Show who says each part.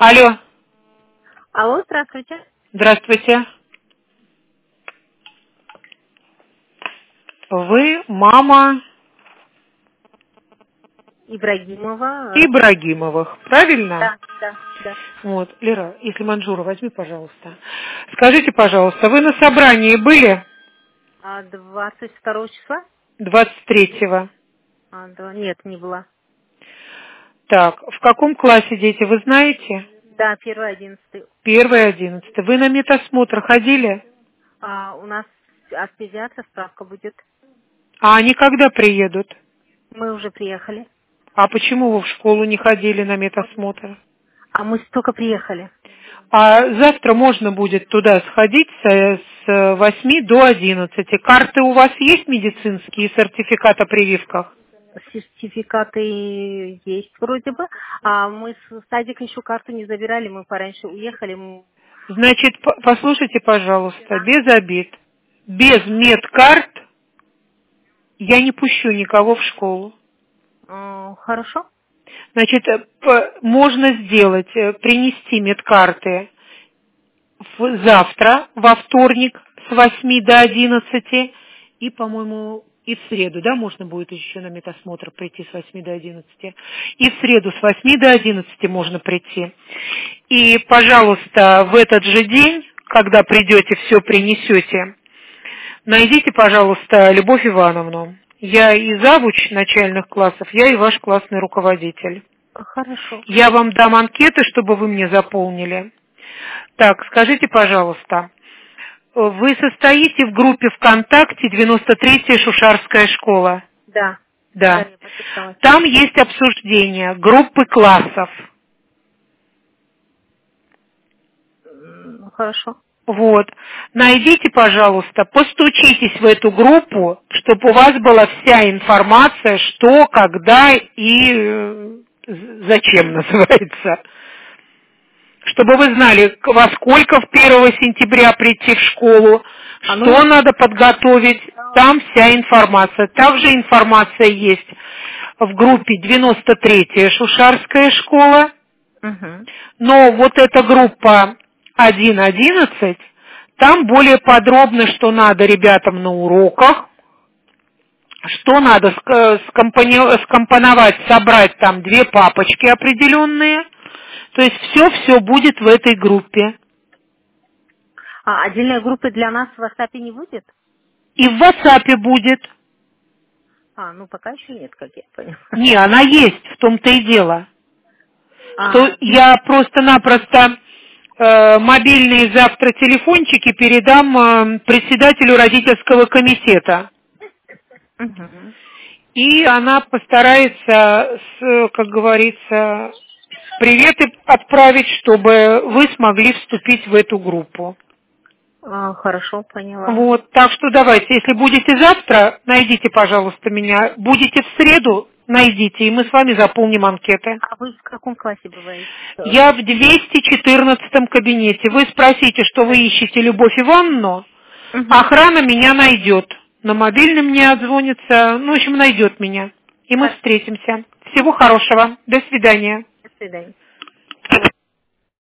Speaker 1: Алло.
Speaker 2: Алло, здравствуйте.
Speaker 1: Здравствуйте. Вы мама
Speaker 2: Ибрагимова.
Speaker 1: Ибрагимовых, правильно?
Speaker 2: Да.
Speaker 1: Вот, Лера, если Манжура, возьми, пожалуйста. Скажите, пожалуйста, вы на собрании были
Speaker 2: 22 числа?
Speaker 1: 23-го?
Speaker 2: Нет, не была.
Speaker 1: Так, в каком классе дети, вы знаете?
Speaker 2: Да, 1-11.
Speaker 1: 1-11. Вы на медосмотр ходили?
Speaker 2: У нас от педиатра справка будет.
Speaker 1: А они когда приедут?
Speaker 2: Мы уже приехали.
Speaker 1: А почему вы в школу не ходили на медосмотр?
Speaker 2: Мы только приехали.
Speaker 1: А завтра можно будет туда сходить с 8 до 11. Карты у вас есть медицинские, сертификат о прививках?
Speaker 2: Сертификаты есть вроде бы. Мы с садика еще карту не забирали, мы пораньше уехали.
Speaker 1: Значит, послушайте, пожалуйста, без обид. Без медкарт я не пущу никого в школу.
Speaker 2: Хорошо.
Speaker 1: Значит, можно сделать, принести медкарты завтра, во вторник, с 8 до 11, и, по-моему, и в среду, да, можно будет еще на медосмотр прийти с 8 до 11. И в среду с 8 до 11 можно прийти. И, пожалуйста, в этот же день, когда придете, все принесете, найдите, пожалуйста, Любовь Ивановну. Я и завуч начальных классов, я и ваш классный руководитель.
Speaker 2: Хорошо.
Speaker 1: Я вам дам анкеты, чтобы вы мне заполнили. Так, скажите, пожалуйста, вы состоите в группе ВКонтакте 93-я Шушарская школа?
Speaker 2: Да.
Speaker 1: Да.
Speaker 2: Я подписалась.
Speaker 1: Там есть обсуждение группы классов.
Speaker 2: Хорошо.
Speaker 1: Вот. Найдите, пожалуйста, постучитесь в эту группу, чтобы у вас была вся информация, что, когда и зачем называется. Чтобы вы знали, во сколько в 1 сентября прийти в школу, что надо подготовить, там вся информация. Также информация есть в группе 93-я Шушарская школа, но вот эта группа 1.11, там более подробно, что надо ребятам на уроках, что надо скомпоновать, собрать там 2 папочки определенные. То есть все будет в этой группе.
Speaker 2: Отдельной группы для нас в WhatsApp не будет?
Speaker 1: И в WhatsApp будет.
Speaker 2: Пока еще нет, как я поняла.
Speaker 1: Не, она есть, в том-то и дело. Что я просто-напросто мобильные завтра телефончики передам председателю родительского комитета. И она постарается, как говорится, приветы отправить, чтобы вы смогли вступить в эту группу.
Speaker 2: Хорошо, поняла.
Speaker 1: Вот, так что давайте, если будете завтра, найдите, пожалуйста, меня. Будете в среду, найдите, и мы с вами заполним анкеты.
Speaker 2: Вы в каком классе бываете?
Speaker 1: Я в 214 кабинете. Вы спросите, что вы ищете Любовь Ивановну, охрана меня найдет. На мобильном мне отзвонится, в общем, найдет меня. И мы встретимся. Всего хорошего. До свидания.
Speaker 2: До свидания.